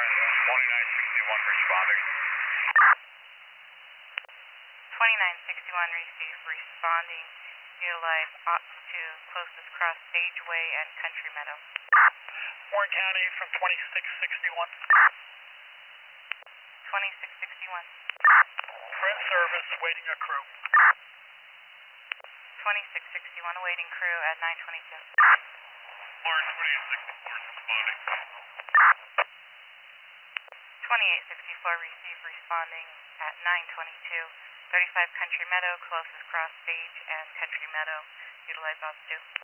2961 responding. 2961 receive responding. Utilize Ops 2 closest cross Sageway and Country Meadow. Warren County from 2661. 2661. Print service waiting a crew. 2661 awaiting crew at 922. Warren 2864 responding. 2864 receive responding at 922. 35 Country Meadow, closest cross Sage and Country Meadow. Utilize Ops 2.